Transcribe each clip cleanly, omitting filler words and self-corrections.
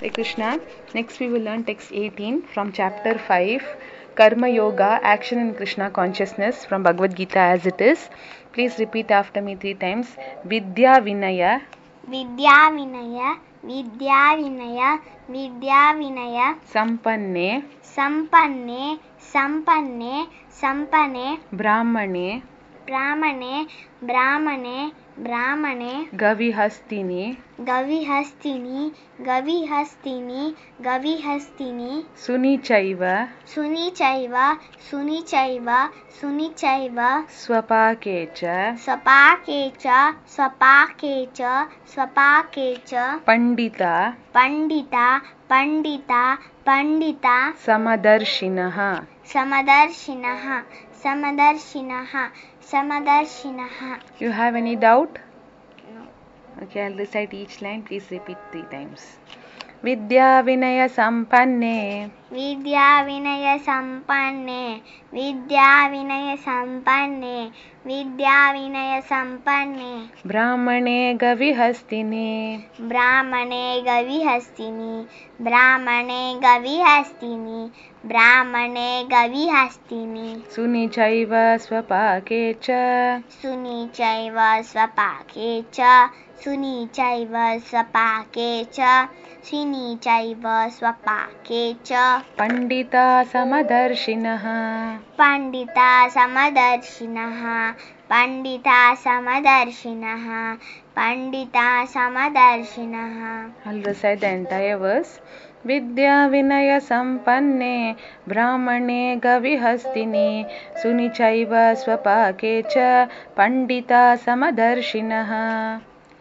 Hare Krishna. Next we will learn text 18 from chapter 5, Karma Yoga, Action in Krishna Consciousness, from Bhagavad Gita as it is. Please repeat after me 3 times. Vidya Vinaya, Vidya Vinaya, Vidya Vinaya, Vidya Vinaya, Sampanne, Sampanne, Sampanne, Sampanne, Brahmane, Brahmane, Brahmane, Brahmane, Gavihastini, Gavihastini, Gavihastini, Gavihastini, Sunichaiva, Sunichaiva, Sunichaiva, Sunichaiva, Swapakecha, Swapakecha, Swapakecha, Swapakecha, Pandita, Pandita, Pandita, Pandita, Samadarshinaha. Samadarshinaha, Samadarshinaha, Samadarshinaha. You have any doubt? No. Okay, I'll recite each line. Please repeat 3 times. Vidya Vinaya Sampanne, Vidya Vinaya Sampanne, Vidya Vinaya Sampanne, Vidya Vinaya Sampanne, Brahmane Gavihastini, Brahmane Gavihastini, Brahmane Gavihastini, Brahmane Gavihastini, Sunichaiva Swapakecha, Sunichaiva Swapakecha, Sunichaiva Swapakecha, Sunichaiva Swapakecha, Pandita Samadarshinaha, Pandita Samadarshinaha, Pandita Samadarshinaha, Pandita Samadarshinaha. I'll recite the entire verse. Vidya Vinaya Sampanne, Brahmane Gavihastini, Sunichaiva Swapakecha, Pandita Samadarshinaha.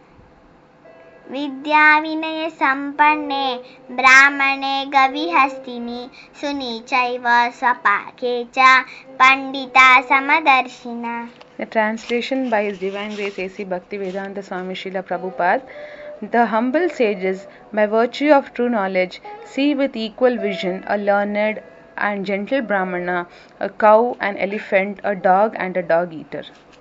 Vidya Vinaya Sampanne, Brahmane Gavihastini, Sunichaiva Swapakecha, Pandita Samadarshina. The translation by His Divine Grace A.C. Bhaktivedanta Swami Srila Prabhupada. The humble sages, by virtue of true knowledge, see with equal vision a learned and gentle Brahmana, a cow, an elephant, a dog, and a dog-eater.